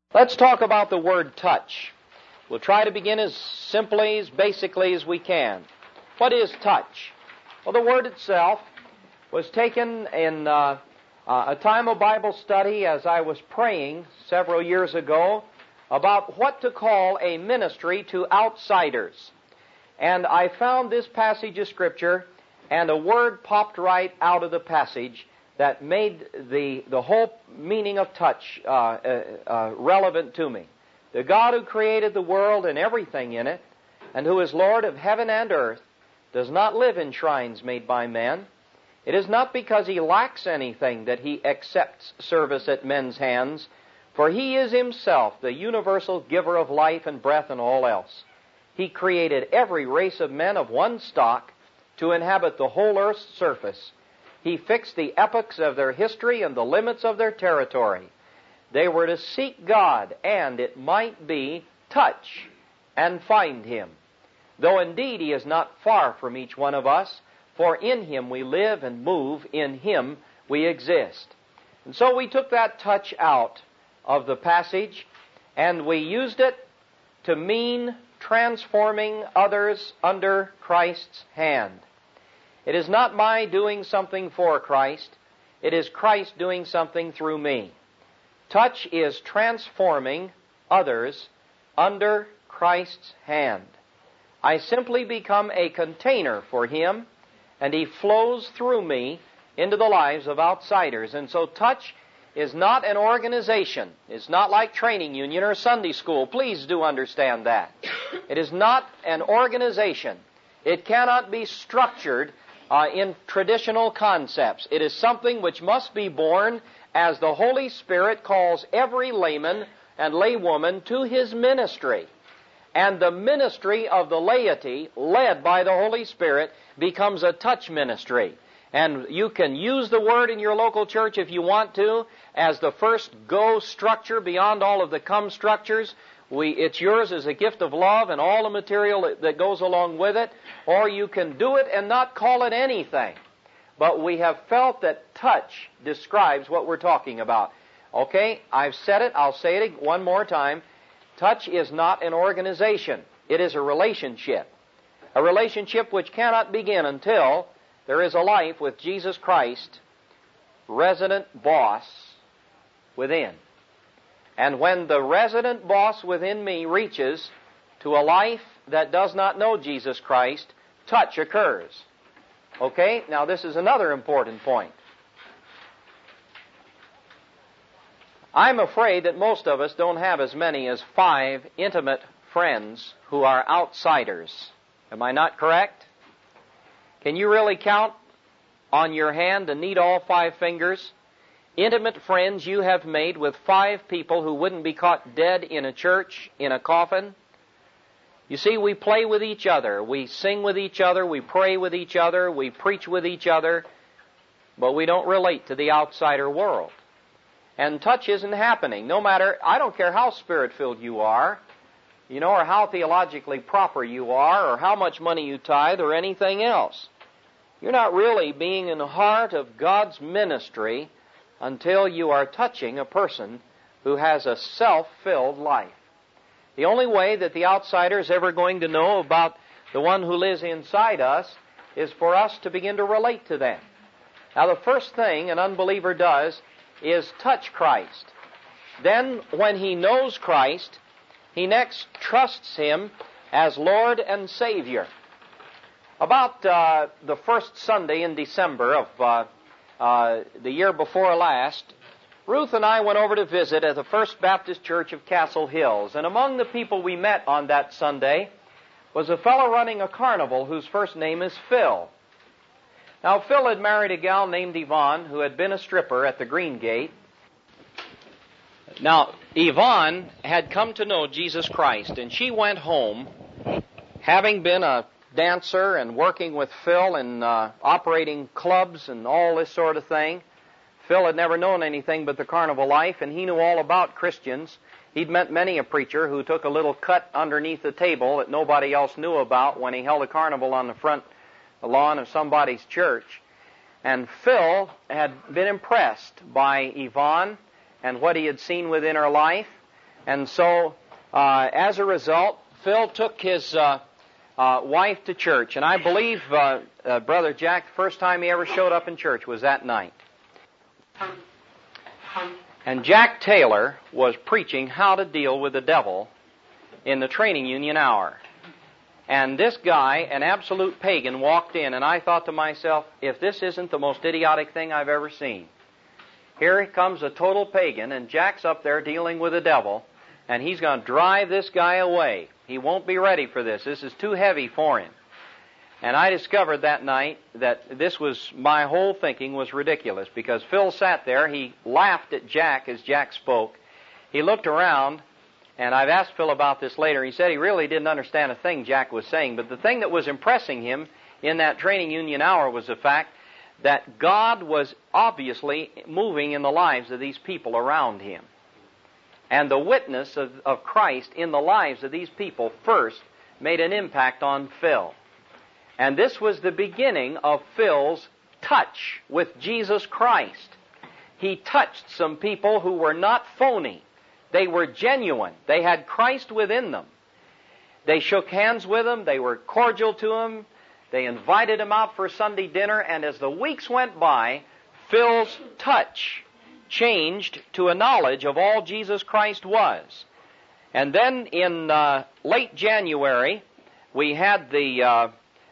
Let's talk about the word touch. We'll try to begin as simply, as basically as we can. What is touch? Well, the word itself was taken in a time of Bible study as I was praying several years ago about what to call a ministry to outsiders. And I found this passage of Scripture, and a word popped right out of the passage that made the whole meaning of touch relevant to me. The God who created the world and everything in it, and who is Lord of heaven and earth, does not live in shrines made by men. It is not because He lacks anything that He accepts service at men's hands, for He is Himself the universal giver of life and breath and all else. He created every race of men of one stock to inhabit the whole earth's surface. He fixed the epochs of their history and the limits of their territory. They were to seek God, and, it might be, touch and find Him. Though indeed He is not far from each one of us, for in Him we live and move, in Him we exist. And so we took that touch out of the passage, and we used it to mean transforming others under Christ's hand. It is not my doing something for Christ. It is Christ doing something through me. Touch is transforming others under Christ's hand. I simply become a container for Him, and He flows through me into the lives of outsiders. And so touch is not an organization. It's not like training union or Sunday school. Please do understand that. It is not an organization. It cannot be structured in traditional concepts. It is something which must be born as the Holy Spirit calls every layman and laywoman to his ministry. And the ministry of the laity, led by the Holy Spirit, becomes a touch ministry. And you can use the word in your local church if you want to as the first go structure beyond all of the come structures. It's yours as a gift of love and all the material that goes along with it. Or you can do it and not call it anything. But we have felt that touch describes what we're talking about. Okay, I've said it. I'll say it one more time. Touch is not an organization. It is a relationship. A relationship which cannot begin until there is a life with Jesus Christ, resident boss, within. And when the resident boss within me reaches to a life that does not know Jesus Christ, touch occurs. Okay? Now this is another important point. I'm afraid that most of us don't have as many as 5 intimate friends who are outsiders. Am I not correct? Can you really count on your hand and need all 5 fingers? Intimate friends you have made with 5 people who wouldn't be caught dead in a church, in a coffin. You see, we play with each other, we sing with each other, we pray with each other, we preach with each other, but we don't relate to the outsider world. And touch isn't happening, no matter, I don't care how Spirit-filled you are, or how theologically proper you are, or how much money you tithe, or anything else. You're not really being in the heart of God's ministry until you are touching a person who has a self-filled life. The only way that the outsider is ever going to know about the one who lives inside us is for us to begin to relate to them. Now, the first thing an unbeliever does is touch Christ. Then, when he knows Christ, he next trusts Him as Lord and Savior. About the first Sunday in December of the year before last, Ruth and I went over to visit at the First Baptist Church of Castle Hills. And among the people we met on that Sunday was a fellow running a carnival whose first name is Phil. Now, Phil had married a gal named Yvonne who had been a stripper at the Green Gate. Now, Yvonne had come to know Jesus Christ, and she went home, having been a dancer and working with Phil in operating clubs and all this sort of thing. Phil had never known anything but the carnival life, and he knew all about Christians. He'd met many a preacher who took a little cut underneath the table that nobody else knew about when he held a carnival on the front lawn of somebody's church. And Phil had been impressed by Yvonne and what he had seen within her life. And so, as a result, Phil took his wife to church. And I believe, Brother Jack, the first time he ever showed up in church was that night. And Jack Taylor was preaching how to deal with the devil in the training union hour. And this guy, an absolute pagan, walked in, and I thought to myself, if this isn't the most idiotic thing I've ever seen. Here comes a total pagan, and Jack's up there dealing with the devil, and he's going to drive this guy away. He won't be ready for this. This is too heavy for him. And I discovered that night that this was, my whole thinking was ridiculous, because Phil sat there, he laughed at Jack as Jack spoke. He looked around, and I've asked Phil about this later. He said he really didn't understand a thing Jack was saying, but the thing that was impressing him in that training union hour was the fact that God was obviously moving in the lives of these people around him. And the witness of Christ in the lives of these people first made an impact on Phil. And this was the beginning of Phil's touch with Jesus Christ. He touched some people who were not phony. They were genuine. They had Christ within them. They shook hands with him. They were cordial to him. They invited him out for Sunday dinner. And as the weeks went by, Phil's touch changed to a knowledge of all Jesus Christ was. And then in late January, we had the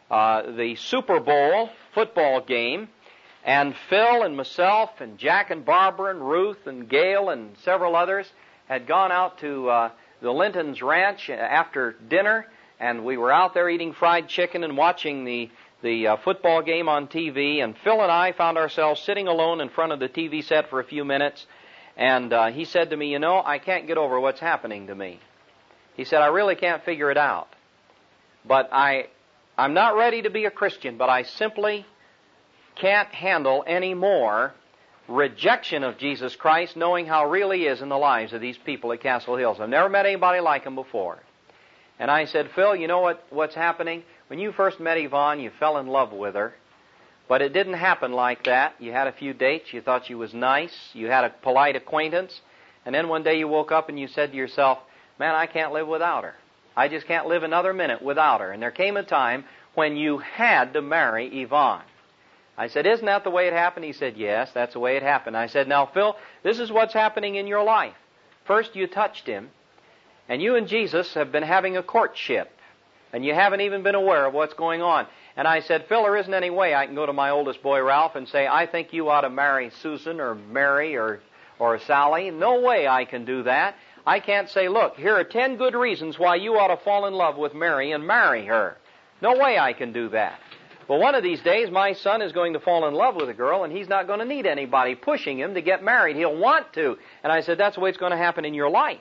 Super Bowl football game, and Phil and myself and Jack and Barbara and Ruth and Gail and several others had gone out to the Linton's Ranch after dinner, and we were out there eating fried chicken and watching the football game on TV, and Phil and I found ourselves sitting alone in front of the TV set for a few minutes, and he said to me, you know, I can't get over what's happening to me. He said, I really can't figure it out. But I'm not ready to be a Christian, but I simply can't handle any more rejection of Jesus Christ, knowing how real He is in the lives of these people at Castle Hills. I've never met anybody like Him before. And I said, Phil, you know what's happening? When you first met Yvonne, you fell in love with her. But it didn't happen like that. You had a few dates. You thought she was nice. You had a polite acquaintance. And then one day you woke up and you said to yourself, man, I can't live without her. I just can't live another minute without her. And there came a time when you had to marry Yvonne. I said, isn't that the way it happened? He said, yes, that's the way it happened. I said, now, Phil, this is what's happening in your life. First, you touched him, and you and Jesus have been having a courtship, and you haven't even been aware of what's going on. And I said, Phil, there isn't any way I can go to my oldest boy, Ralph, and say, I think you ought to marry Susan or Mary or Sally. No way I can do that. I can't say, look, here are 10 good reasons why you ought to fall in love with Mary and marry her. No way I can do that. But one of these days, my son is going to fall in love with a girl, and he's not going to need anybody pushing him to get married. He'll want to. And I said, that's the way it's going to happen in your life.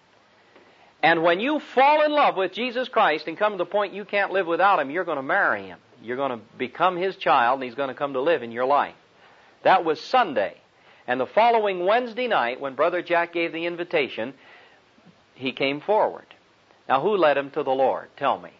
And when you fall in love with Jesus Christ and come to the point you can't live without Him, you're going to marry Him. You're going to become His child, and He's going to come to live in your life. That was Sunday. And the following Wednesday night, when Brother Jack gave the invitation, he came forward. Now, who led him to the Lord? Tell me.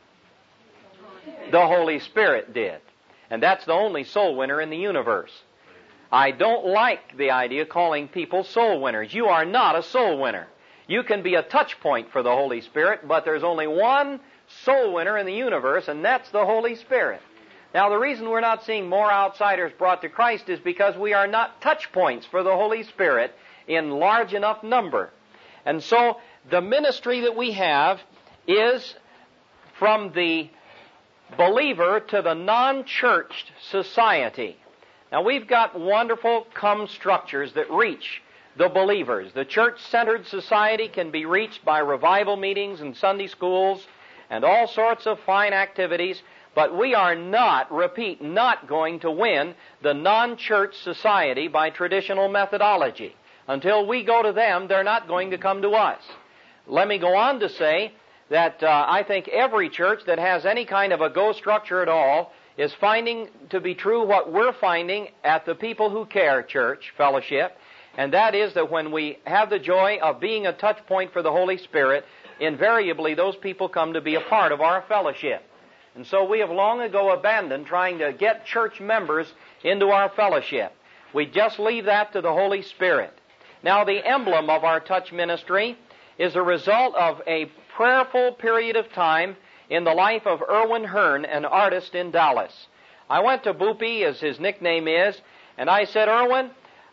The Holy Spirit did. And that's the only soul winner in the universe. I don't like the idea of calling people soul winners. You are not a soul winner. You can be a touch point for the Holy Spirit, but there's only one soul winner in the universe, and that's the Holy Spirit. Now, the reason we're not seeing more outsiders brought to Christ is because we are not touch points for the Holy Spirit in large enough number. And so, the ministry that we have is from the believer to the non-churched society. Now, we've got wonderful structures that reach the believers. The church-centered society can be reached by revival meetings and Sunday schools and all sorts of fine activities, but we are not going to win the non-church society by traditional methodology. Until we go to them, they're not going to come to us. Let me go on to say that I think every church that has any kind of a go structure at all is finding to be true what we're finding at the People Who Care Church Fellowship, and that is that when we have the joy of being a touch point for the Holy Spirit, invariably those people come to be a part of our fellowship. And so we have long ago abandoned trying to get church members into our fellowship. We just leave that to the Holy Spirit. Now, the emblem of our touch ministry is a result of a prayerful period of time in the life of Erwin Hearn, an artist in Dallas. I went to Boopy, as his nickname is, and I said, Erwin,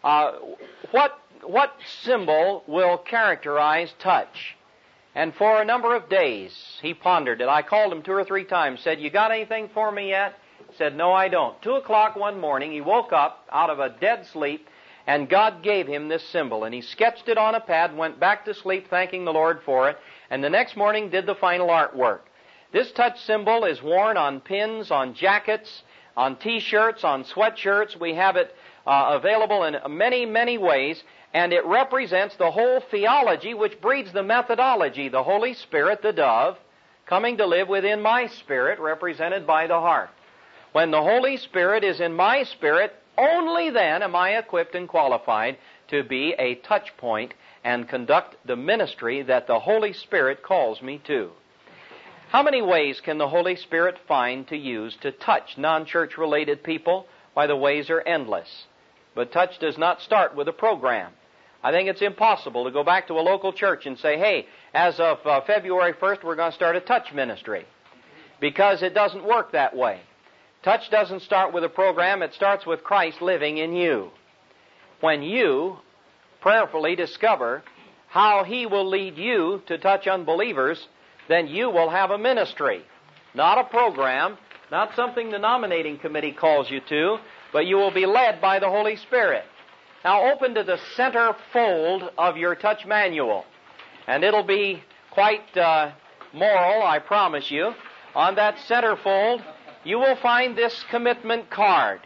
what symbol will characterize touch? And for a number of days, he pondered it. I called him 2 or 3 times, said, you got anything for me yet? He said, no, I don't. 2 o'clock one morning, he woke up out of a dead sleep, and God gave him this symbol. And he sketched it on a pad, went back to sleep thanking the Lord for it, and the next morning did the final artwork. This touch symbol is worn on pins, on jackets, on T-shirts, on sweatshirts. We have it available in many, many ways, and it represents the whole theology which breeds the methodology, the Holy Spirit, the dove, coming to live within my spirit, represented by the heart. When the Holy Spirit is in my spirit, only then am I equipped and qualified to be a touch point and conduct the ministry that the Holy Spirit calls me to. How many ways can the Holy Spirit find to use to touch non-church related people? Why, the ways are endless. But touch does not start with a program. I think it's impossible to go back to a local church and say, hey, as of February 1st, we're going to start a touch ministry. Because it doesn't work that way. Touch doesn't start with a program, it starts with Christ living in you. When you prayerfully discover how He will lead you to touch unbelievers, then you will have a ministry. Not a program, not something the nominating committee calls you to, but you will be led by the Holy Spirit. Now open to the center fold of your touch manual, and it'll be quite moral, I promise you. On that center fold, you will find this commitment card.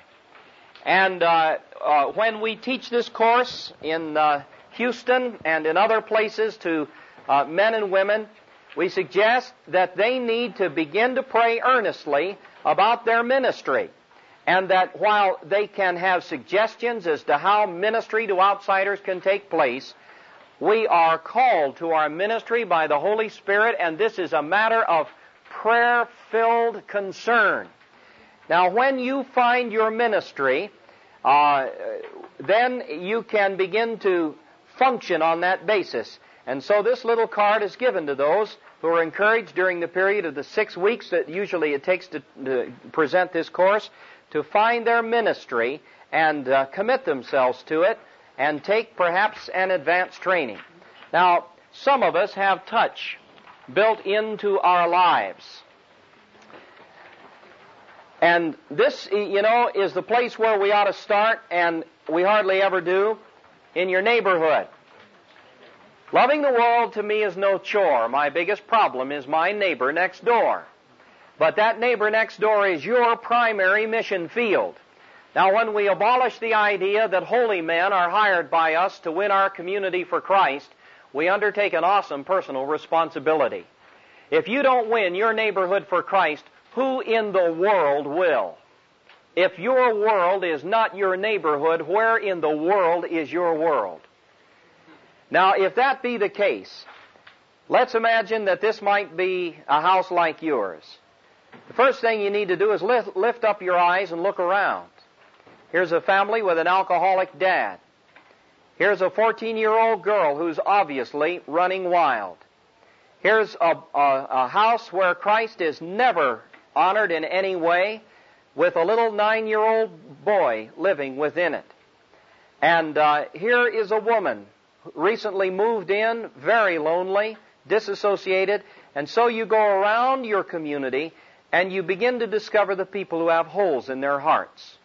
And when we teach this course in Houston and in other places to men and women, we suggest that they need to begin to pray earnestly about their ministry. And that while they can have suggestions as to how ministry to outsiders can take place, we are called to our ministry by the Holy Spirit, and this is a matter of prayer-filled concern. Now, when you find your ministry, then you can begin to function on that basis. And so this little card is given to those who are encouraged during the period of the 6 weeks that usually it takes to present this course, to find their ministry and commit themselves to it and take perhaps an advanced training. Now, some of us have touch built into our lives. And this, is the place where we ought to start, and we hardly ever do, in your neighborhood. Loving the world to me is no chore. My biggest problem is my neighbor next door. But that neighbor next door is your primary mission field. Now, when we abolish the idea that holy men are hired by us to win our community for Christ, we undertake an awesome personal responsibility. If you don't win your neighborhood for Christ, who in the world will? If your world is not your neighborhood, where in the world is your world? Now, if that be the case, let's imagine that this might be a house like yours. The first thing you need to do is lift up your eyes and look around. Here's a family with an alcoholic dad. Here's a 14-year-old girl who's obviously running wild. Here's a house where Christ is never honored in any way, with a little 9-year-old boy living within it. And here is a woman recently moved in, very lonely, disassociated, and so you go around your community and you begin to discover the people who have holes in their hearts.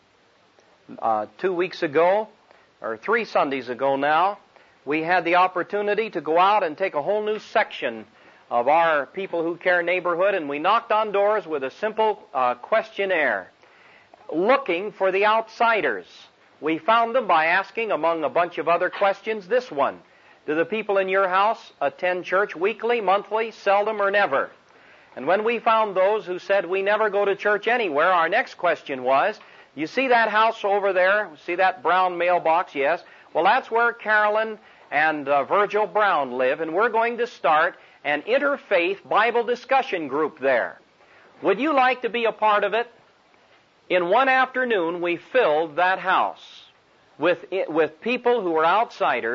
2 weeks ago, or 3 Sundays ago now, we had the opportunity to go out and take a whole new section of our People Who Care neighborhood, and we knocked on doors with a simple questionnaire, looking for the outsiders. We found them by asking, among a bunch of other questions, this one: do the people in your house attend church weekly, monthly, seldom, or never? And when we found those who said we never go to church anywhere, our next question was, you see that house over there? See that brown mailbox? Yes. Well, that's where Carolyn and Virgil Brown live, and we're going to start an interfaith Bible discussion group there. Would you like to be a part of it? In one afternoon, we filled that house with people who were outsiders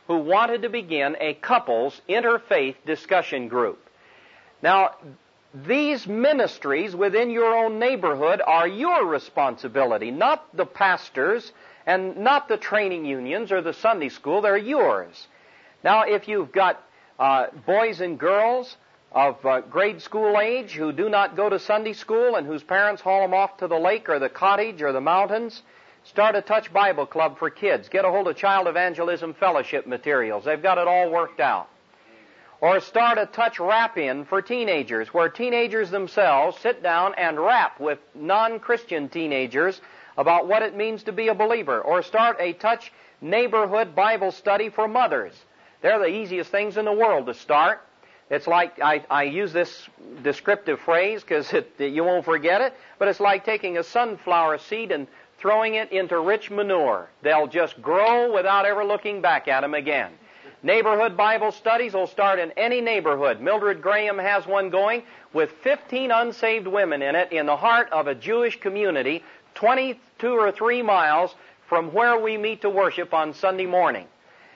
who wanted to begin a couples interfaith discussion group. Now, these ministries within your own neighborhood are your responsibility, not the pastor's and not the training unions or the Sunday school. They're yours. Now, if you've got boys and girls of grade school age who do not go to Sunday school and whose parents haul them off to the lake or the cottage or the mountains, start a Touch Bible Club for kids. Get a hold of Child Evangelism Fellowship materials. They've got it all worked out. Or start a Touch Rap-In for teenagers, where teenagers themselves sit down and rap with non-Christian teenagers about what it means to be a believer. Or start a Touch Neighborhood Bible Study for mothers. They're the easiest things in the world to start. It's like, I use this descriptive phrase because you won't forget it, but it's like taking a sunflower seed and throwing it into rich manure. They'll just grow without ever looking back at them again. Neighborhood Bible studies will start in any neighborhood. Mildred Graham has one going with 15 unsaved women in it in the heart of a Jewish community 22 or 3 miles from where we meet to worship on Sunday morning.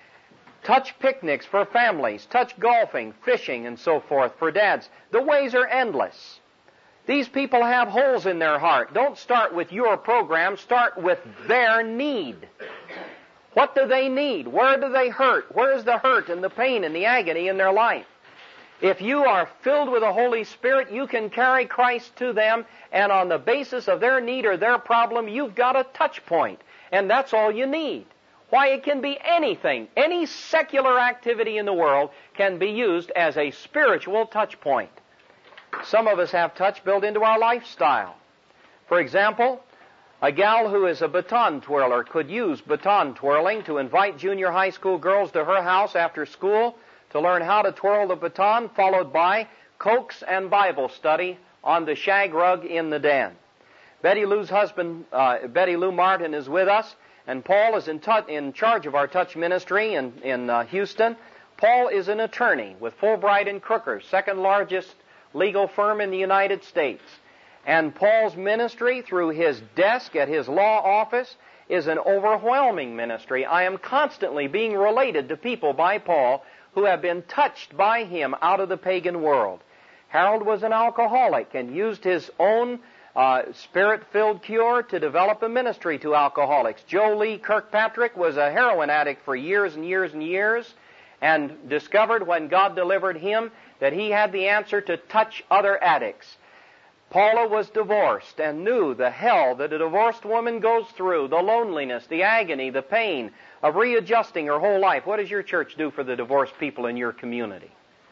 Touch picnics for families, touch golfing, fishing, and so forth for dads. The ways are endless. These people have holes in their heart. Don't start with your program. Start with their need. What do they need? Where do they hurt? Where is the hurt and the pain and the agony in their life? If you are filled with the Holy Spirit, you can carry Christ to them, and on the basis of their need or their problem, you've got a touch point. And that's all you need. Why, it can be anything. Any secular activity in the world can be used as a spiritual touch point. Some of us have touch built into our lifestyle. For example, a gal who is a baton twirler could use baton twirling to invite junior high school girls to her house after school to learn how to twirl the baton, followed by Cokes and Bible study on the shag rug in the den. Betty Lou's husband, Betty Lou Martin, is with us, and Paul is in charge of our touch ministry in Houston. Paul is an attorney with Fulbright & Crooker, second largest legal firm in the United States. And Paul's ministry through his desk at his law office is an overwhelming ministry. I am constantly being related to people by Paul who have been touched by him out of the pagan world. Harold was an alcoholic and used his own Spirit-filled cure to develop a ministry to alcoholics. Joe Lee Kirkpatrick was a heroin addict for years and years and years and discovered when God delivered him that he had the answer to touch other addicts. Paula was divorced and knew the hell that a divorced woman goes through, the loneliness, the agony, the pain of readjusting her whole life. What does your church do for the divorced people in your community?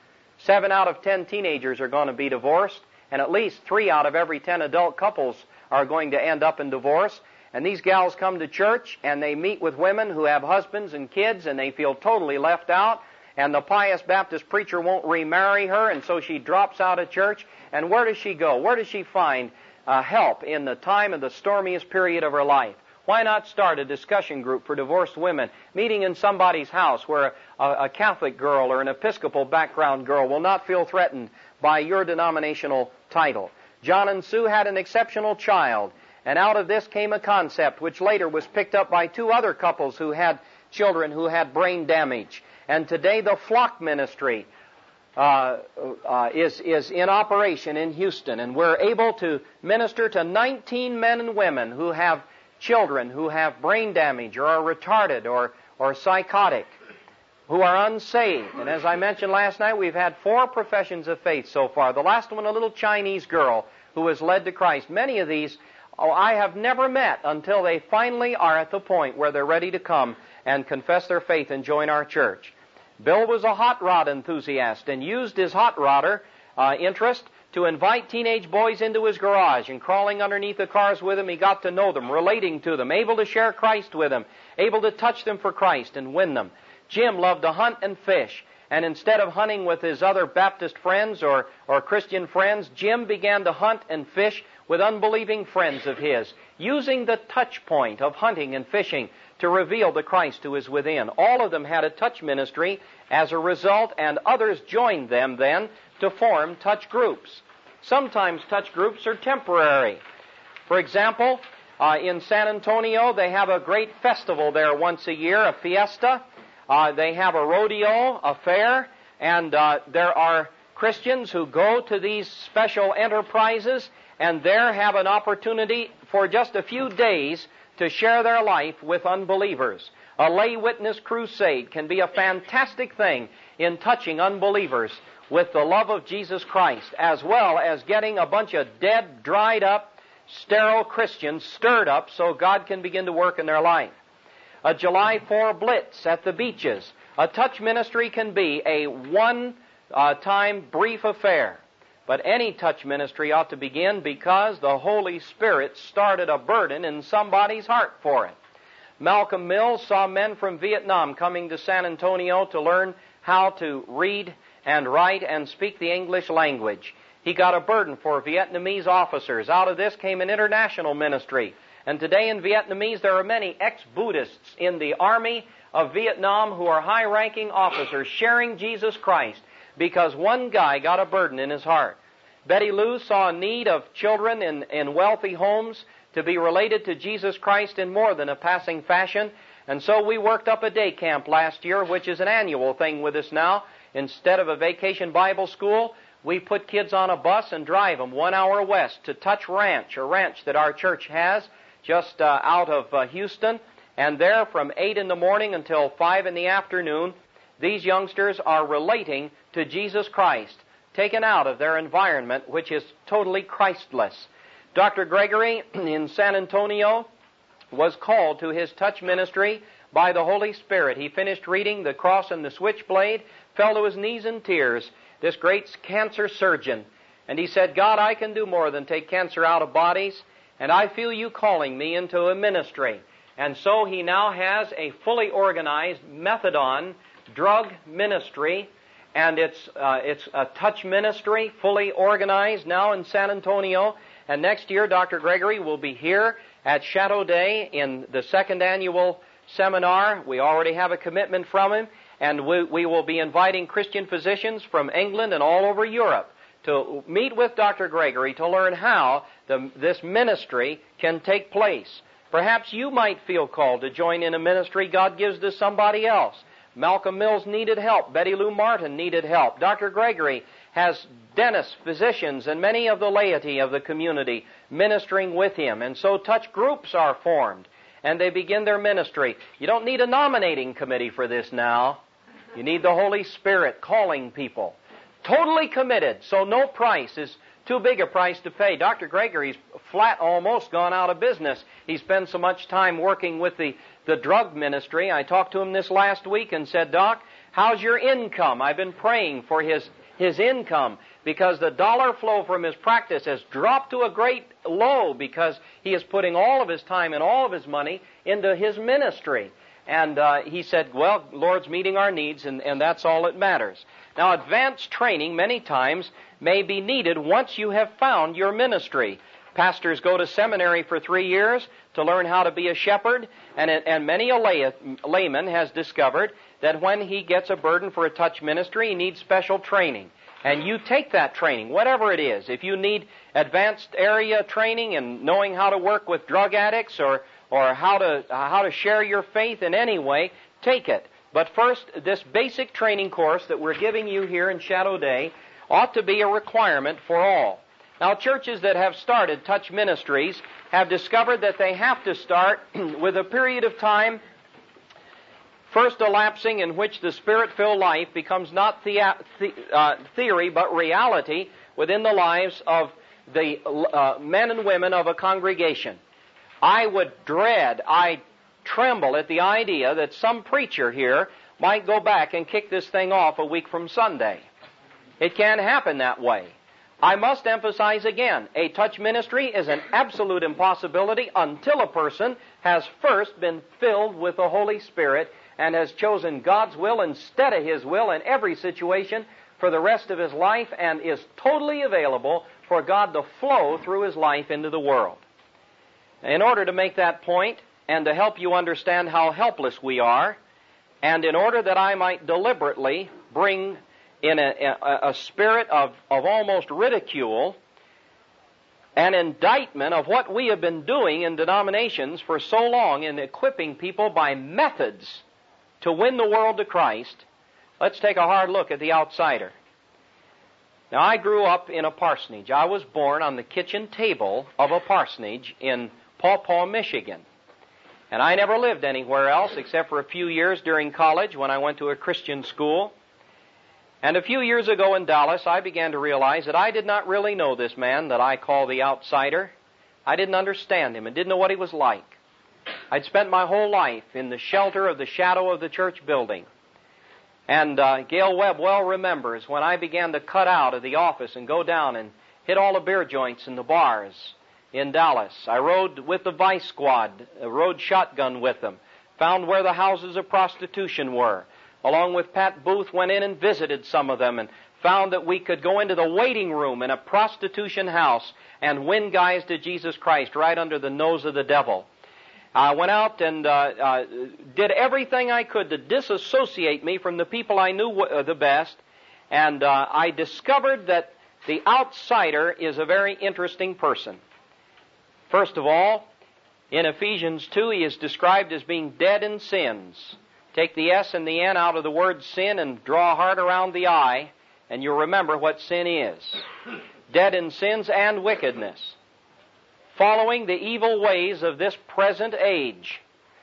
7 out of 10 teenagers are going to be divorced, and at least 3 out of every 10 adult couples are going to end up in divorce. And these gals come to church, and they meet with women who have husbands and kids, and they feel totally left out. And the pious Baptist preacher won't remarry her, and so she drops out of church. And where does she go? Where does she find help in the time of the stormiest period of her life? Why not start a discussion group for divorced women, meeting in somebody's house where a Catholic girl or an Episcopal background girl will not feel threatened by your denominational title? John and Sue had an exceptional child, and out of this came a concept which later was picked up by 2 other couples who had children who had brain damage. And today the Flock Ministry is in operation in Houston, and we're able to minister to 19 men and women who have children who have brain damage or are retarded or psychotic, who are unsaved. And as I mentioned last night, we've had 4 professions of faith so far. The last one, a little Chinese girl who was led to Christ. Many of these I have never met until they finally are at the point where they're ready to come and confess their faith and join our church. Bill was a hot rod enthusiast and used his hot rodder interest to invite teenage boys into his garage, and crawling underneath the cars with him, he got to know them, relating to them, able to share Christ with them, able to touch them for Christ and win them. Jim loved to hunt and fish, and instead of hunting with his other Baptist friends or Christian friends, Jim began to hunt and fish with unbelieving friends of his, using the touch point of hunting and fishing to reveal the Christ who is within. All of them had a touch ministry as a result, and others joined them then to form touch groups. Sometimes touch groups are temporary. For example, in San Antonio, they have a great festival there once a year, a fiesta. They have a rodeo, a fair, and there are Christians who go to these special enterprises and there have an opportunity for just a few days to share their life with unbelievers. A lay witness crusade can be a fantastic thing in touching unbelievers with the love of Jesus Christ, as well as getting a bunch of dead, dried up, sterile Christians stirred up so God can begin to work in their life. A July 4 blitz at the beaches. A touch ministry can be a one-time brief affair. But any touch ministry ought to begin because the Holy Spirit started a burden in somebody's heart for it. Malcolm Mills saw men from Vietnam coming to San Antonio to learn how to read and write and speak the English language. He got a burden for Vietnamese officers. Out of this came an international ministry. And today in Vietnamese there are many ex-Buddhists in the army of Vietnam who are high-ranking officers sharing Jesus Christ because one guy got a burden in his heart. Betty Lou saw a need of children in wealthy homes to be related to Jesus Christ in more than a passing fashion. And so we worked up a day camp last year, which is an annual thing with us now. Instead of a vacation Bible school, we put kids on a bus and drive them 1 hour west to Touch Ranch, a ranch that our church has just out of Houston. And there from 8 in the morning until 5 in the afternoon, these youngsters are relating to Jesus Christ, taken out of their environment, which is totally Christless. Dr. Gregory in San Antonio was called to his touch ministry by the Holy Spirit. He finished reading The Cross and the Switchblade, fell to his knees in tears, this great cancer surgeon. And he said, God, I can do more than take cancer out of bodies, and I feel you calling me into a ministry. And so he now has a fully organized methadone drug ministry, and it's a touch ministry, fully organized now in San Antonio. And next year, Dr. Gregory will be here at Chateau Day in the second annual seminar. We already have a commitment from him, and we will be inviting Christian physicians from England and all over Europe to meet with Dr. Gregory to learn how this ministry can take place. Perhaps you might feel called to join in a ministry God gives to somebody else. Malcolm Mills needed help. Betty Lou Martin needed help. Dr. Gregory has dentists, physicians, and many of the laity of the community ministering with him. And so touch groups are formed, and they begin their ministry. You don't need a nominating committee for this now. You need the Holy Spirit calling people. Totally committed, so no price is too big a price to pay. Dr. Gregory's flat almost gone out of business. He spends so much time working with the drug ministry. I talked to him this last week and said, Doc, how's your income? I've been praying for his income because the dollar flow from his practice has dropped to a great low because he is putting all of his time and all of his money into his ministry. And he said, well, Lord's meeting our needs, and that's all that matters. Now, advanced training many times may be needed once you have found your ministry. Pastors go to seminary for 3 years to learn how to be a shepherd, and many a layman has discovered that when he gets a burden for a touch ministry, he needs special training. And you take that training, whatever it is. If you need advanced area training and knowing how to work with drug addicts or how to share your faith in any way, take it. But first, this basic training course that we're giving you here in Chateau Day ought to be a requirement for all. Now, churches that have started touch ministries have discovered that they have to start with a period of time first elapsing in which the Spirit-filled life becomes not theory but reality within the lives of the men and women of a congregation. I tremble at the idea that some preacher here might go back and kick this thing off a week from Sunday. It can't happen that way. I must emphasize again, a touch ministry is an absolute impossibility until a person has first been filled with the Holy Spirit and has chosen God's will instead of his will in every situation for the rest of his life and is totally available for God to flow through his life into the world. In order to make that point and to help you understand how helpless we are, and in order that I might deliberately bring in a spirit of almost ridicule, an indictment of what we have been doing in denominations for so long in equipping people by methods to win the world to Christ, let's take a hard look at the outsider. Now, I grew up in a parsonage. I was born on the kitchen table of a parsonage in Paw Paw, Michigan. And I never lived anywhere else except for a few years during college when I went to a Christian school. And a few years ago in Dallas, I began to realize that I did not really know this man that I call the outsider. I didn't understand him and didn't know what he was like. I'd spent my whole life in the shelter of the shadow of the church building. And Gail Webb well remembers when I began to cut out of the office and go down and hit all the beer joints and the bars in Dallas. I rode with the Vice Squad, rode shotgun with them, found where the houses of prostitution were. Along with Pat Booth, went in and visited some of them and found that we could go into the waiting room in a prostitution house and win guys to Jesus Christ right under the nose of the devil. I went out and did everything I could to disassociate me from the people I knew the best, and I discovered that the outsider is a very interesting person. First of all, in Ephesians 2, he is described as being dead in sins. Take the S and the N out of the word sin and draw a heart around the I, and you'll remember what sin is. Dead in sins and wickedness, following the evil ways of this present age.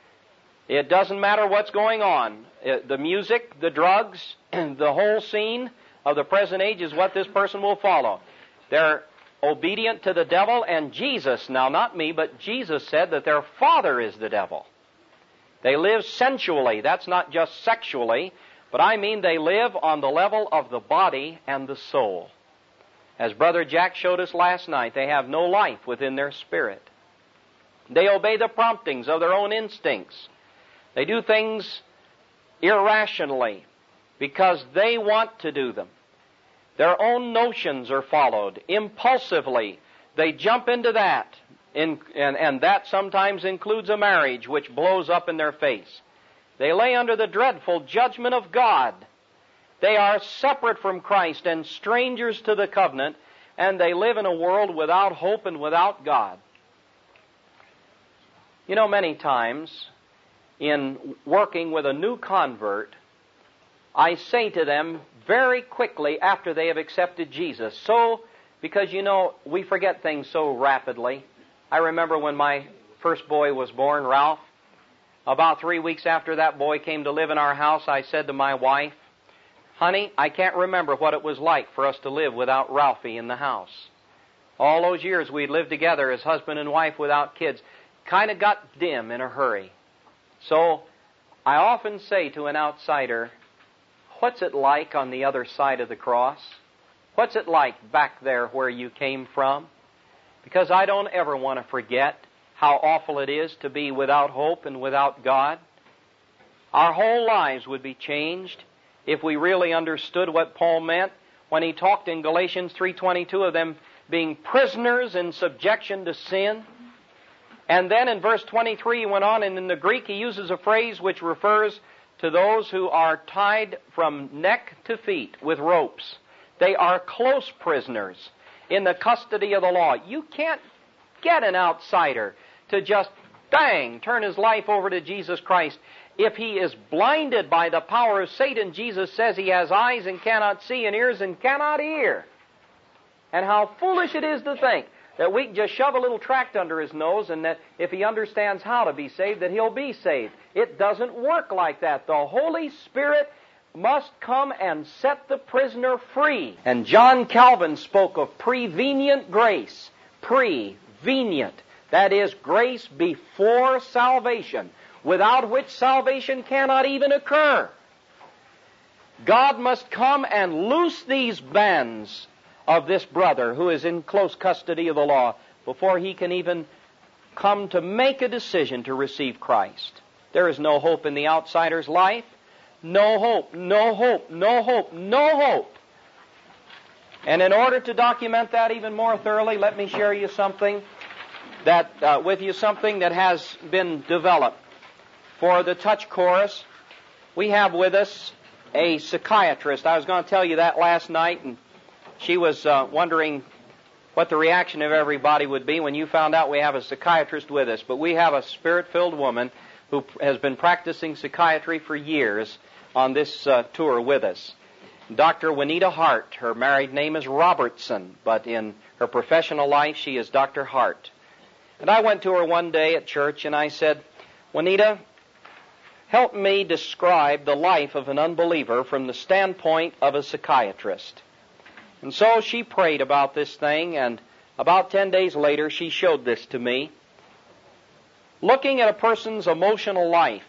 It doesn't matter what's going on. The music, the drugs, the whole scene of the present age is what this person will follow. They're obedient to the devil, and Jesus, now not me, but Jesus said that their father is the devil. They live sensually. That's not just sexually, but I mean they live on the level of the body and the soul. As Brother Jack showed us last night, they have no life within their spirit. They obey the promptings of their own instincts. They do things irrationally because they want to do them. Their own notions are followed impulsively. They jump into that, and that sometimes includes a marriage which blows up in their face. They lay under the dreadful judgment of God. They are separate from Christ and strangers to the covenant, and they live in a world without hope and without God. You know, many times in working with a new convert, I say to them very quickly after they have accepted Jesus, because, you know, we forget things so rapidly. I remember when my first boy was born, Ralph. About 3 weeks after that boy came to live in our house, I said to my wife, "Honey, I can't remember what it was like for us to live without Ralphie in the house. All those years we'd lived together as husband and wife without kids kind of got dim in a hurry." So I often say to an outsider, what's it like on the other side of the cross? What's it like back there where you came from? Because I don't ever want to forget how awful it is to be without hope and without God. Our whole lives would be changed if we really understood what Paul meant when he talked in Galatians 3:22 of them being prisoners in subjection to sin. And then in verse 23 he went on, and in the Greek he uses a phrase which refers to those who are tied from neck to feet with ropes. They are close prisoners in the custody of the law. You can't get an outsider to just, turn his life over to Jesus Christ. If he is blinded by the power of Satan, Jesus says he has eyes and cannot see and ears and cannot hear. And how foolish it is to think that we can just shove a little tract under his nose and that if he understands how to be saved, that he'll be saved. It doesn't work like that. The Holy Spirit must come and set the prisoner free. And John Calvin spoke of prevenient grace. Prevenient. That is, grace before salvation, without which salvation cannot even occur. God must come and loose these bands of this brother who is in close custody of the law before he can even come to make a decision to receive Christ. There is no hope in the outsider's life. No hope, no hope, no hope, no hope. And in order to document that even more thoroughly, let me share you something with you something that has been developed. For the touch chorus, we have with us a psychiatrist. I was going to tell you that last night, and she was wondering what the reaction of everybody would be when you found out we have a psychiatrist with us. But we have a spirit-filled woman who has been practicing psychiatry for years, on this tour with us. Dr. Juanita Hart. Her married name is Robertson, but in her professional life she is Dr. Hart. And I went to her one day at church and I said, Juanita, help me describe the life of an unbeliever from the standpoint of a psychiatrist. And so she prayed about this thing, and about 10 days later she showed this to me. Looking at a person's emotional life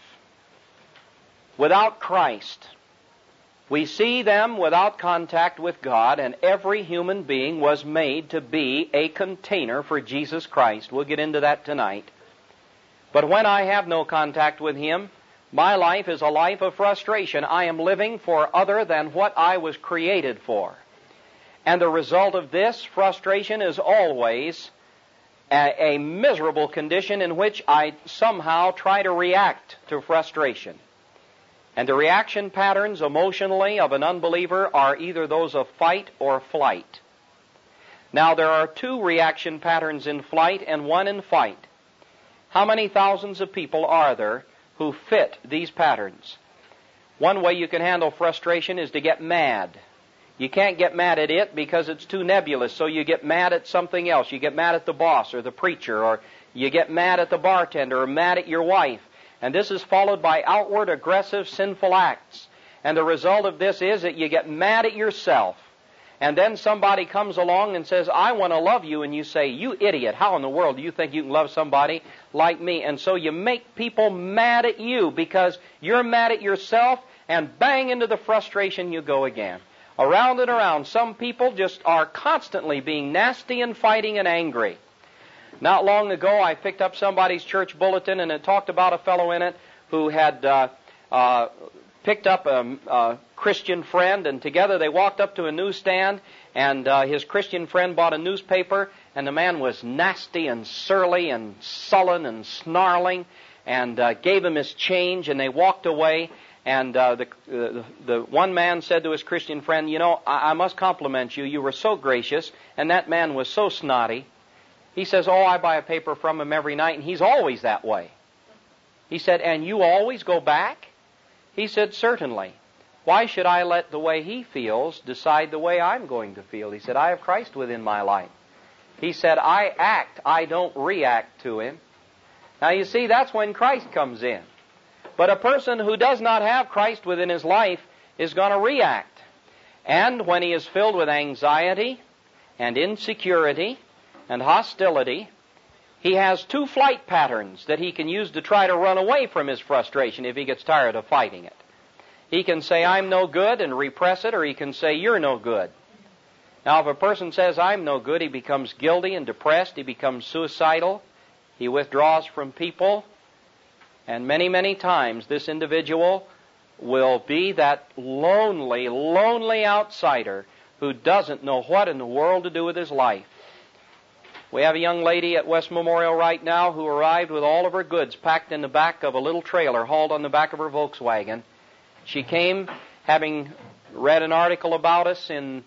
without Christ, we see them without contact with God, and every human being was made to be a container for Jesus Christ. We'll get into that tonight. But when I have no contact with Him, my life is a life of frustration. I am living for other than what I was created for. And the result of this frustration is always a miserable condition in which I somehow try to react to frustration. And the reaction patterns emotionally of an unbeliever are either those of fight or flight. Now, there are two reaction patterns in flight and one in fight. How many thousands of people are there who fit these patterns? One way you can handle frustration is to get mad. You can't get mad at it because it's too nebulous, so you get mad at something else. You get mad at the boss or the preacher, or you get mad at the bartender, or mad at your wife. And this is followed by outward, aggressive, sinful acts. And the result of this is that you get mad at yourself. And then somebody comes along and says, I want to love you. And you say, you idiot, how in the world do you think you can love somebody like me? And so you make people mad at you because you're mad at yourself, and bang, into the frustration you go again. Around and around, some people just are constantly being nasty and fighting and angry. Not long ago, I picked up somebody's church bulletin, and it talked about a fellow in it who had picked up a Christian friend, and together they walked up to a newsstand, and his Christian friend bought a newspaper, and the man was nasty and surly and sullen and snarling, and gave him his change, and they walked away. And the one man said to his Christian friend, you know, I must compliment you. You were so gracious, and that man was so snotty. He says, oh, I buy a paper from him every night, and he's always that way. He said, and you always go back? He said, certainly. Why should I let the way he feels decide the way I'm going to feel? He said, I have Christ within my life. He said, I act, I don't react to him. Now, you see, that's when Christ comes in. But a person who does not have Christ within his life is going to react. And when he is filled with anxiety and insecurity and hostility, he has two flight patterns that he can use to try to run away from his frustration if he gets tired of fighting it. He can say, I'm no good, and repress it, or he can say, you're no good. Now, if a person says, I'm no good, he becomes guilty and depressed, he becomes suicidal, he withdraws from people, and many, many times this individual will be that lonely, lonely outsider who doesn't know what in the world to do with his life. We have a young lady at West Memorial right now who arrived with all of her goods packed in the back of a little trailer hauled on the back of her Volkswagen. She came having read an article about us in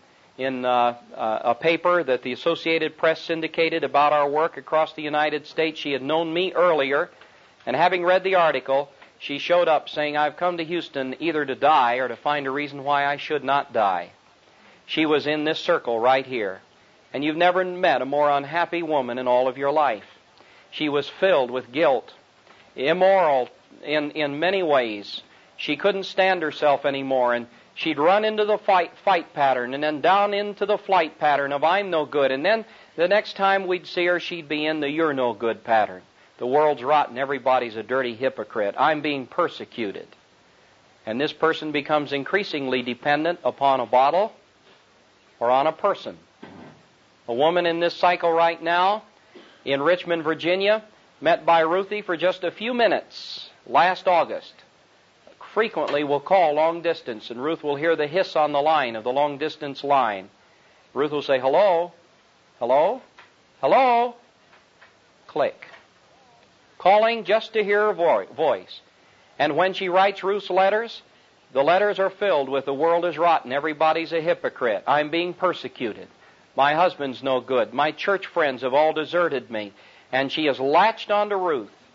a paper that the Associated Press syndicated about our work across the United States. She had known me earlier, and having read the article, she showed up saying, I've come to Houston either to die or to find a reason why I should not die. She was in this circle right here. And you've never met a more unhappy woman in all of your life. She was filled with guilt, immoral in many ways. She couldn't stand herself anymore, and she'd run into the fight pattern, and then down into the flight pattern of I'm no good. And then the next time we'd see her, she'd be in the you're no good pattern. The world's rotten, everybody's a dirty hypocrite. I'm being persecuted. And this person becomes increasingly dependent upon a bottle or on a person. A woman in this cycle right now in Richmond, Virginia, met by Ruthie for just a few minutes last August. Frequently will call long distance, and Ruth will hear the hiss on the line of the long distance line. Ruth will say, hello, hello, hello, click. Calling just to hear her voice. And when she writes Ruth's letters, the letters are filled with the world is rotten, everybody's a hypocrite, I'm being persecuted. My husband's no good. My church friends have all deserted me. And she has latched onto Ruth.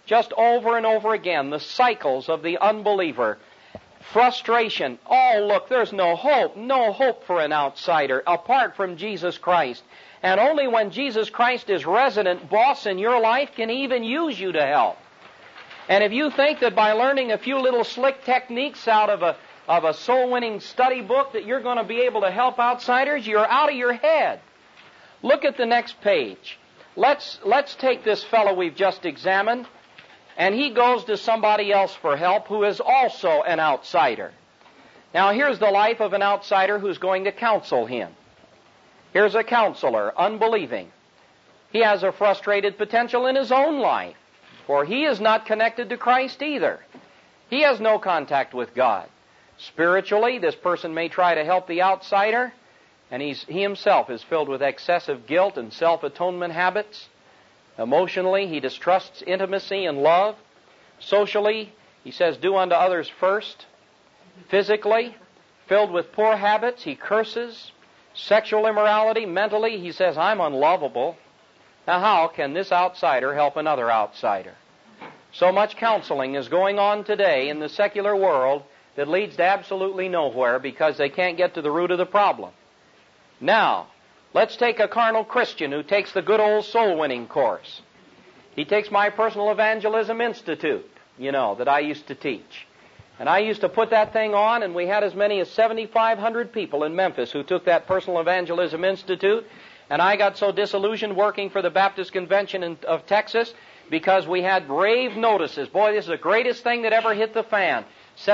just over and over again, the cycles of the unbeliever. Frustration. Oh, look, there's no hope for an outsider apart from Jesus Christ. And only when Jesus Christ is resident boss in your life can He even use you to help. And if you think that by learning a few little slick techniques out of a soul-winning study book that you're going to be able to help outsiders, you're out of your head. Look at the next page. Let's take this fellow we've just examined, and he goes to somebody else for help who is also an outsider. Now here's the life of an outsider who's going to counsel him. Here's a counselor, unbelieving. He has a frustrated potential in his own life, for he is not connected to Christ either. He has no contact with God. Spiritually, this person may try to help the outsider, and he himself is filled with excessive guilt and self-atonement habits. Emotionally, he distrusts intimacy and love. Socially, he says, do unto others first. Physically, filled with poor habits, he curses. Sexual immorality, mentally, he says, I'm unlovable. Now how can this outsider help another outsider? So much counseling is going on today in the secular world that leads to absolutely nowhere because they can't get to the root of the problem. Now, let's take a carnal Christian who takes the good old soul-winning course. He takes my Personal Evangelism Institute, that I used to teach. And I used to put that thing on, and we had as many as 7,500 people in Memphis who took that Personal Evangelism Institute. And I got so disillusioned working for the Baptist Convention of Texas because we had rave notices. Boy, this is the greatest thing that ever hit the fan.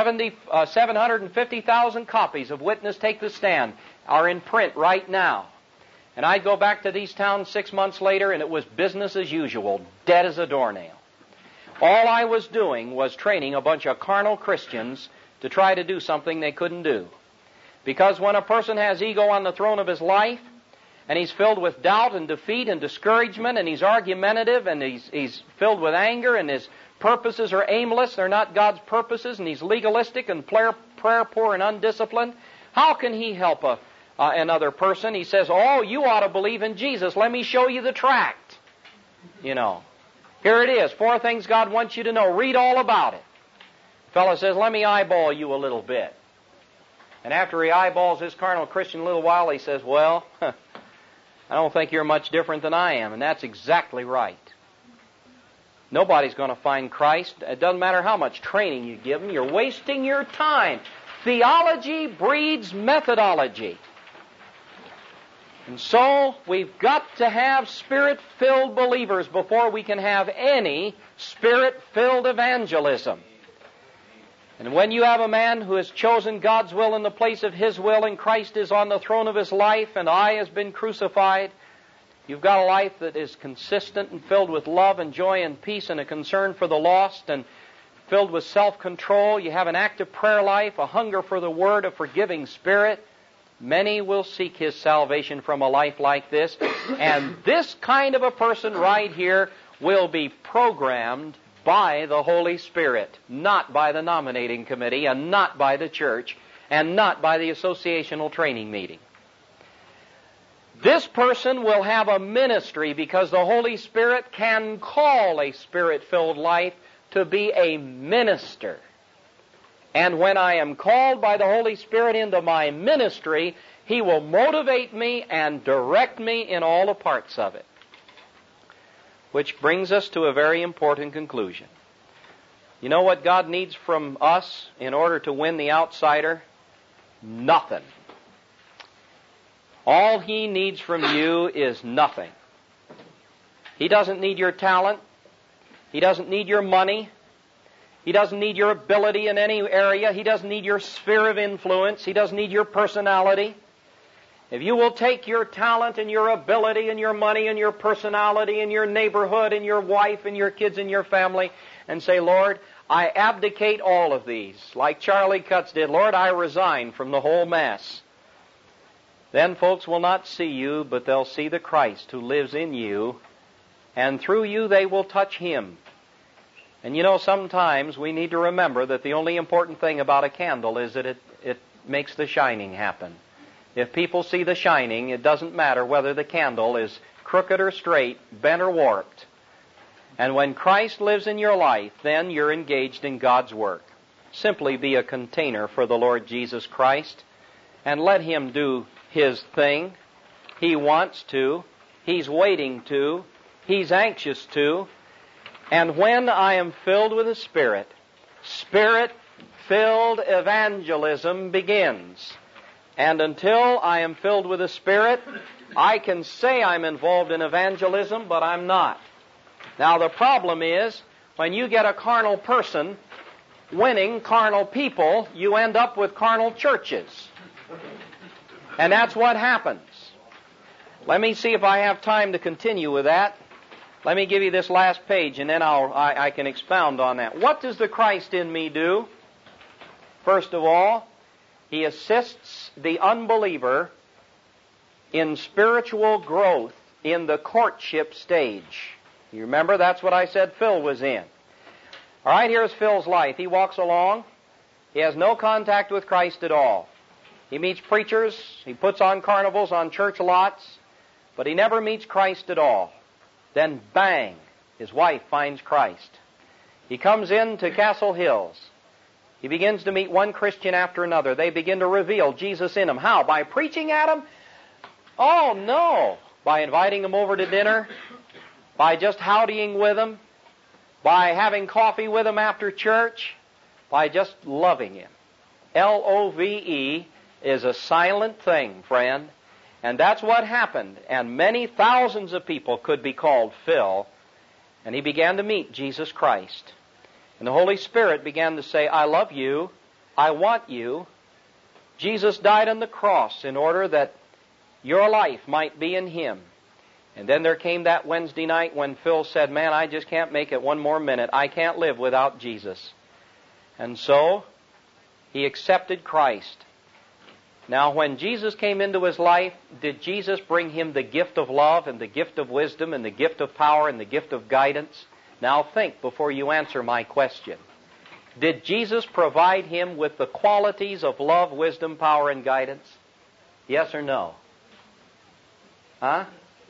750,000 copies of Witness Take the Stand are in print right now. And I'd go back to these towns 6 months later, and it was business as usual, dead as a doornail. All I was doing was training a bunch of carnal Christians to try to do something they couldn't do. Because when a person has ego on the throne of his life, and he's filled with doubt and defeat and discouragement, and he's argumentative, and he's filled with anger, and his purposes are aimless, they're not God's purposes, and he's legalistic and prayer poor and undisciplined, how can he help another person? He says, oh, you ought to believe in Jesus. Let me show you the tract. Here it is, 4 things God wants you to know. Read all about it. The fellow says, let me eyeball you a little bit. And after he eyeballs this carnal Christian a little while, he says, well, I don't think you're much different than I am. And that's exactly right. Nobody's going to find Christ. It doesn't matter how much training you give them. You're wasting your time. Theology breeds methodology. And so we've got to have Spirit-filled believers before we can have any Spirit-filled evangelism. And when you have a man who has chosen God's will in the place of His will, and Christ is on the throne of his life, and I has been crucified, you've got a life that is consistent and filled with love and joy and peace and a concern for the lost and filled with self-control. You have an active prayer life, a hunger for the Word, a forgiving spirit. Many will seek His salvation from a life like this. And this kind of a person right here will be programmed by the Holy Spirit, not by the nominating committee and not by the church and not by the associational training meeting. This person will have a ministry because the Holy Spirit can call a Spirit-filled life to be a minister. And when I am called by the Holy Spirit into my ministry, He will motivate me and direct me in all the parts of it. Which brings us to a very important conclusion. You know what God needs from us in order to win the outsider? Nothing. All He needs from you is nothing. He doesn't need your talent. He doesn't need your money. He doesn't need your ability in any area. He doesn't need your sphere of influence. He doesn't need your personality. If you will take your talent and your ability and your money and your personality and your neighborhood and your wife and your kids and your family and say, Lord, I abdicate all of these, like Charlie Cutts did. Lord, I resign from the whole mess. Then folks will not see you, but they'll see the Christ who lives in you, and through you they will touch Him. And sometimes we need to remember that the only important thing about a candle is that it makes the shining happen. If people see the shining, it doesn't matter whether the candle is crooked or straight, bent or warped. And when Christ lives in your life, then you're engaged in God's work. Simply be a container for the Lord Jesus Christ and let Him do His thing. He wants to. He's waiting to. He's anxious to. And when I am filled with the Spirit, Spirit-filled evangelism begins. And until I am filled with the Spirit, I can say I'm involved in evangelism, but I'm not. Now the problem is, when you get a carnal person winning carnal people, you end up with carnal churches. And that's what happens. Let me see if I have time to continue with that. Let me give you this last page, and then I can expound on that. What does the Christ in me do? First of all, He assists the unbeliever in spiritual growth in the courtship stage. You remember, that's what I said Phil was in. All right, here's Phil's life. He walks along. He has no contact with Christ at all. He meets preachers. He puts on carnivals on church lots. But he never meets Christ at all. Then, bang, his wife finds Christ. He comes into Castle Hills. He begins to meet one Christian after another. They begin to reveal Jesus in him. How? By preaching at him? Oh, no. By inviting him over to dinner? By just howdying with him? By having coffee with him after church? By just loving him. L-O-V-E is a silent thing, friend. And that's what happened. And many thousands of people could be called Phil. And he began to meet Jesus Christ. And the Holy Spirit began to say, I love you. I want you. Jesus died on the cross in order that your life might be in Him. And then there came that Wednesday night when Phil said, man, I just can't make it one more minute. I can't live without Jesus. And so he accepted Christ. Now, when Jesus came into his life, did Jesus bring him the gift of love and the gift of wisdom and the gift of power and the gift of guidance? Now think before you answer my question. Did Jesus provide him with the qualities of love, wisdom, power, and guidance? Yes or no? Huh?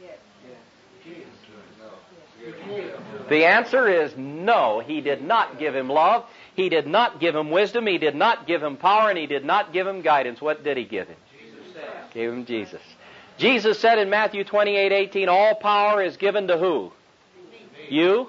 The answer is no. He did not give him love. He did not give him wisdom. He did not give him power. And He did not give him guidance. What did He give him? Gave him Jesus. Jesus said in Matthew 28:18, all power is given to who? You?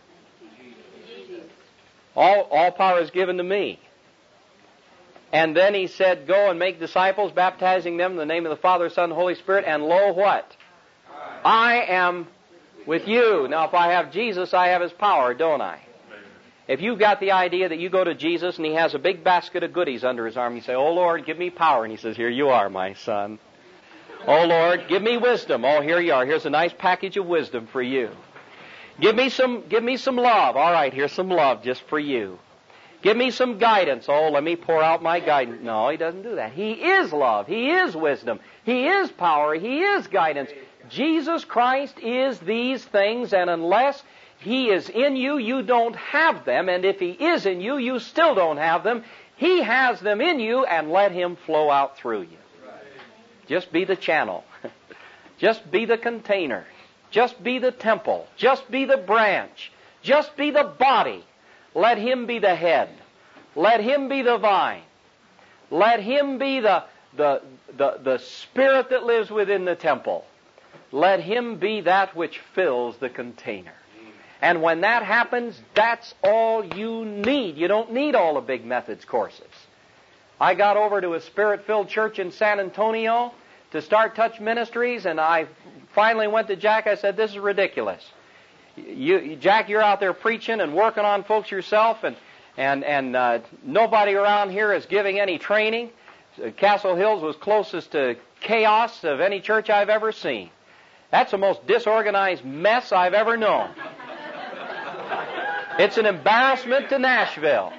All power is given to me. And then He said, go and make disciples, baptizing them in the name of the Father, Son, and Holy Spirit. And lo, what? I am with you. Now, if I have Jesus, I have His power, don't I? If you've got the idea that you go to Jesus and He has a big basket of goodies under His arm, you say, oh, Lord, give me power. And He says, here you are, my son. Oh, Lord, give me wisdom. Oh, here you are. Here's a nice package of wisdom for you. Give me some love. All right, here's some love just for you. Give me some guidance. Oh, let me pour out my guidance. No, He doesn't do that. He is love. He is wisdom. He is power. He is guidance. Jesus Christ is these things, and unless He is in you, you don't have them. And if He is in you, you still don't have them. He has them in you, and let Him flow out through you. Just be the channel. Just be the container. Just be the temple. Just be the branch. Just be the body. Let Him be the head. Let Him be the vine. Let Him be the spirit that lives within the temple. Let Him be that which fills the container. And when that happens, that's all you need. You don't need all the big methods courses. I got over to a Spirit-filled church in San Antonio to start Touch Ministries, and I finally went to Jack. I said, this is ridiculous. Jack, you're out there preaching and working on folks yourself, and nobody around here is giving any training. Castle Hills was closest to chaos of any church I've ever seen. That's the most disorganized mess I've ever known. It's an embarrassment to Nashville.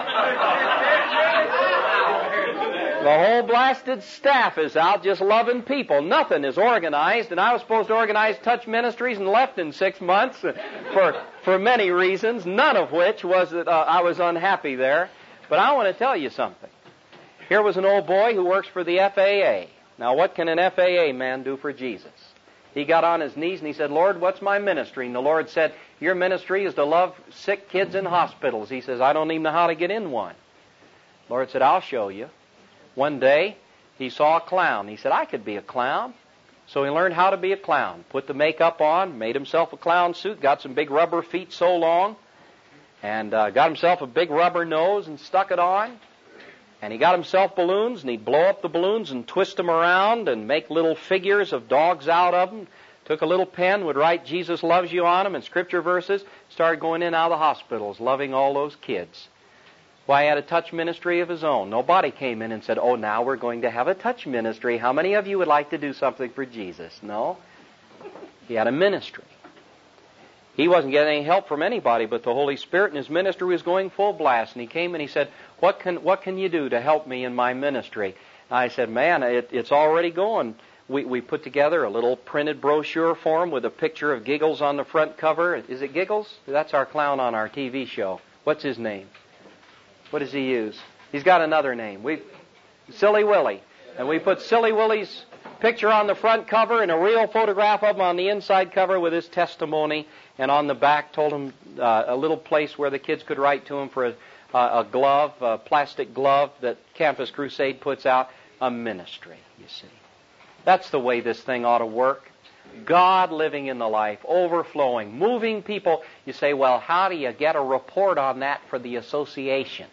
The whole blasted staff is out just loving people. Nothing is organized, and I was supposed to organize Touch Ministries and left in 6 months for many reasons, none of which was that I was unhappy there. But I want to tell you something. Here was an old boy who works for the FAA. Now, what can an FAA man do for Jesus? He got on his knees and he said, Lord, what's my ministry? And the Lord said, your ministry is to love sick kids in hospitals. He says, I don't even know how to get in one. The Lord said, I'll show you. One day, he saw a clown. He said, I could be a clown. So he learned how to be a clown. Put the makeup on, made himself a clown suit, got some big rubber feet so long, and got himself a big rubber nose and stuck it on. And he got himself balloons, and he'd blow up the balloons and twist them around and make little figures of dogs out of them. Took a little pen, would write Jesus loves you on them and scripture verses, started going in and out of the hospitals, loving all those kids. Why, he had a touch ministry of his own. Nobody came in and said, oh, now we're going to have a touch ministry. How many of you would like to do something for Jesus? No. He had a ministry. He wasn't getting any help from anybody, but the Holy Spirit in his ministry was going full blast. And he came and he said, what can you do to help me in my ministry? And I said, man, it's already going. We put together a little printed brochure for him with a picture of Giggles on the front cover. Is it Giggles? That's our clown on our TV show. What's his name? What does he use? He's got another name. Silly Willie. And we put Silly Willie's picture on the front cover and a real photograph of him on the inside cover with his testimony. And on the back told him a little place where the kids could write to him for a glove, a plastic glove that Campus Crusade puts out. A ministry, you see. That's the way this thing ought to work. God living in the life, overflowing, moving people. You say, well, how do you get a report on that for the association?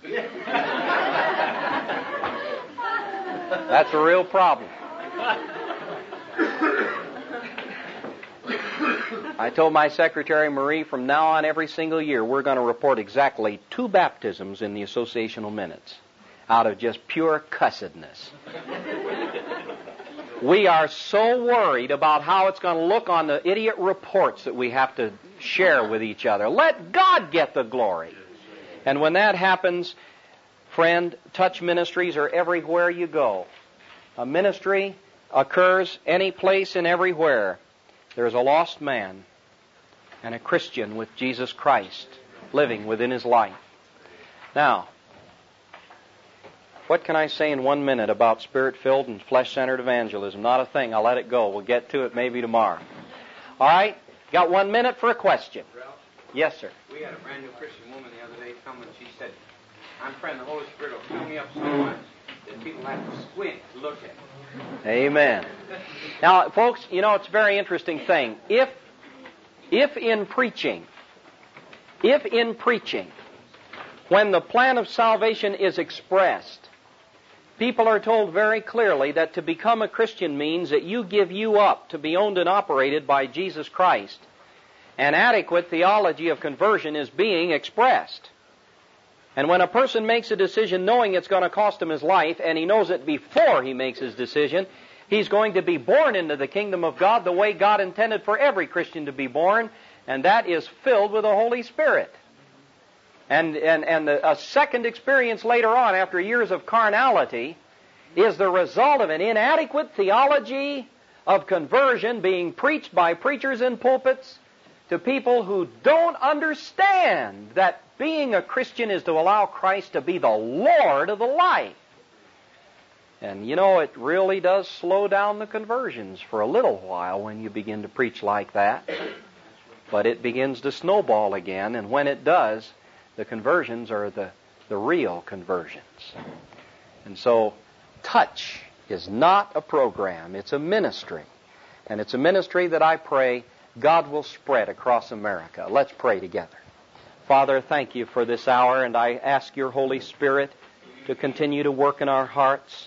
That's a real problem. I told my secretary, Marie, from now on every single year, we're going to report exactly 2 baptisms in the associational minutes out of just pure cussedness. We are so worried about how it's going to look on the idiot reports that we have to share with each other. Let God get the glory. And when that happens, friend, touch ministries are everywhere you go. A ministry occurs any place and everywhere. There's a lost man and a Christian with Jesus Christ living within his life. Now, what can I say in 1 minute about spirit-filled and flesh-centered evangelism? Not a thing. I'll let it go. We'll get to it maybe tomorrow. All right? Got 1 minute for a question. Ralph? Yes, sir. We had a brand new Christian woman the other day come and she said, I'm praying the Holy Spirit will fill me up so much that people have to squint to look at it. Amen. Now, folks, you know, it's a very interesting thing. If in preaching, when the plan of salvation is expressed, people are told very clearly that to become a Christian means that you give you up to be owned and operated by Jesus Christ. An adequate theology of conversion is being expressed. And when a person makes a decision knowing it's going to cost him his life, and he knows it before he makes his decision, he's going to be born into the kingdom of God the way God intended for every Christian to be born, and that is filled with the Holy Spirit. And a second experience later on, after years of carnality, is the result of an inadequate theology of conversion being preached by preachers in pulpits to people who don't understand that being a Christian is to allow Christ to be the Lord of the life. And you know, it really does slow down the conversions for a little while when you begin to preach like that. But it begins to snowball again, and when it does, the conversions are the real conversions. And so, touch is not a program, it's a ministry. And it's a ministry that I pray God will spread across America. Let's pray together. Father, thank you for this hour, and I ask your Holy Spirit to continue to work in our hearts.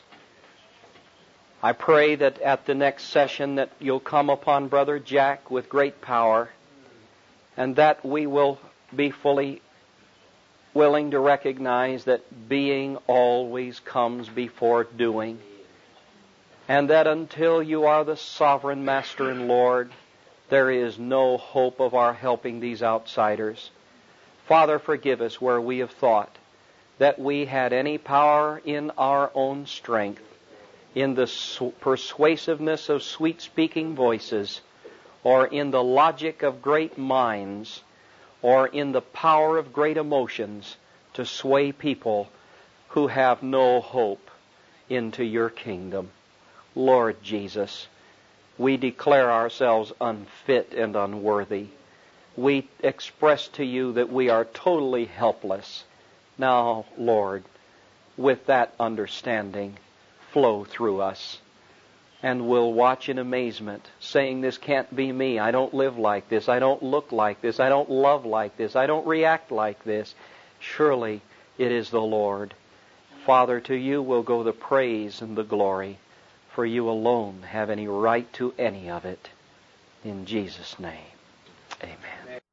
I pray that at the next session that you'll come upon Brother Jack with great power, and that we will be fully willing to recognize that being always comes before doing, and that until you are the sovereign Master and Lord, there is no hope of our helping these outsiders. Father, forgive us where we have thought that we had any power in our own strength, in the persuasiveness of sweet-speaking voices, or in the logic of great minds, or in the power of great emotions to sway people who have no hope into your kingdom. Lord Jesus, we declare ourselves unfit and unworthy. We express to you that we are totally helpless. Now, Lord, with that understanding, flow through us. And we'll watch in amazement, saying, this can't be me. I don't live like this. I don't look like this. I don't love like this. I don't react like this. Surely it is the Lord. Father, to you will go the praise and the glory, for you alone have any right to any of it. In Jesus' name, amen.